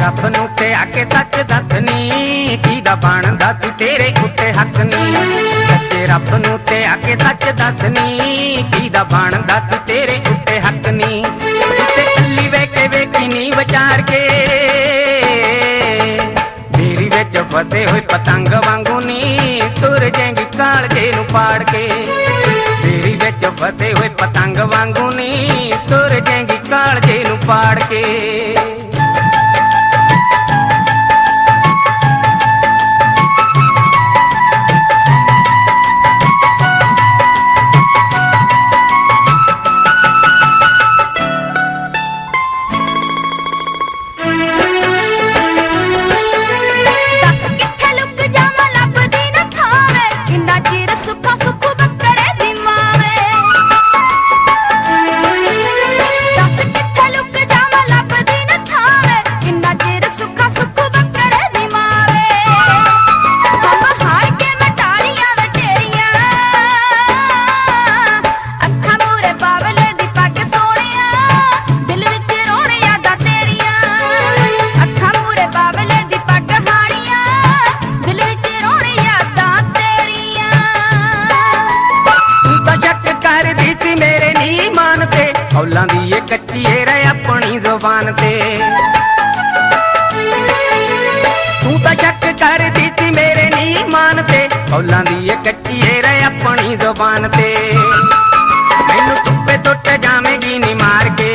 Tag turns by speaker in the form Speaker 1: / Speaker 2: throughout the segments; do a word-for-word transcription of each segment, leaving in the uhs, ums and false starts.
Speaker 1: रब नूं ते आके सच दसनी कीदा बनदा सी तेरे उत्ते हक नी। सच्चे रब नूं ते आके सच दसनी कीदा बनदा सी तेरे उत्ते हक नी। उत्ते कल्ली वे के वेखी नी विचार के मेरी विच फसे होए पतंग वांगू नी तुर जाएंगी कालजे नूं पाड़ के। मेरी विच फसे होए पतंग वांगू नी तुर जाएंगी कालजे नूं पाड़ के। औलां दी ये कच्ची रह अपनी जुबान ते तू तां शक कर दी सी मेरे नी मान ते। औलां दी ये कच्ची रह अपनी जुबान ते मैनू धुप्पे सुट जावेगी नी मार के।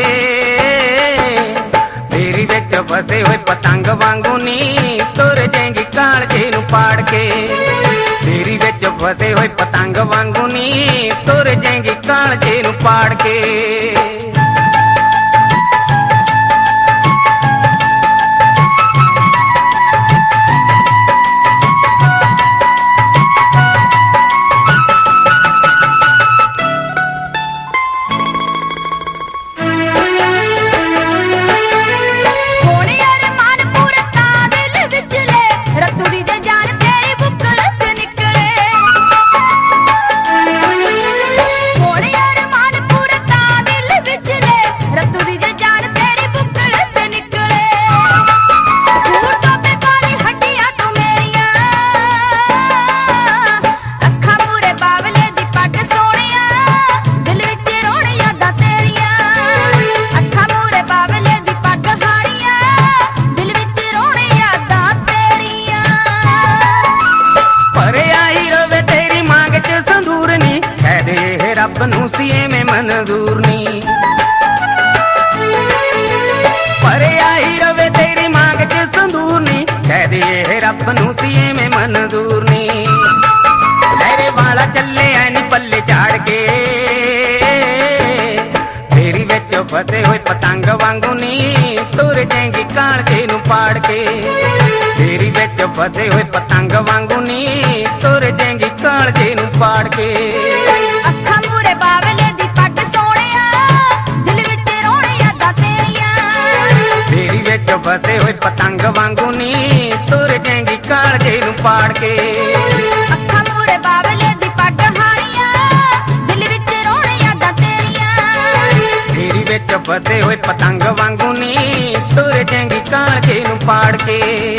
Speaker 1: मेरी विच फसे होए पतंग वांगू नी तुर जाएंगी कालजे नूं पाड़ के। मेरी विच फसे होए पतंग वांगू नी तुर जाएंगी कालजे नूं पाड़ के। रब नूं सी एवें मंजूर नी पर आई रवे तेरी मांग च संदूर नी। कह दे रब नूं सी एवें मंजूर नी। तेरे वाला चले ऐनी पल्ले झाड़ के तेरी विच फसे होए पतंग वांगू नी तुर जाएंगी कालजे नूं पाड़ के। तेरी विच फसे होए पतंग वांगू नी तुर जाएंगी कालजे नूं पाड़ के। फसे होए पतंग वांगू नी तुर जाएंगी कालजे नूं पाड़ के।
Speaker 2: अखां मूरे बावले दी पग हारियां दिल विच रोणे यादां तेरियां।
Speaker 1: तेरी विच फसे होए पतंग वांगू नी तुर जाएंगी कालजे नूं पाड़ के।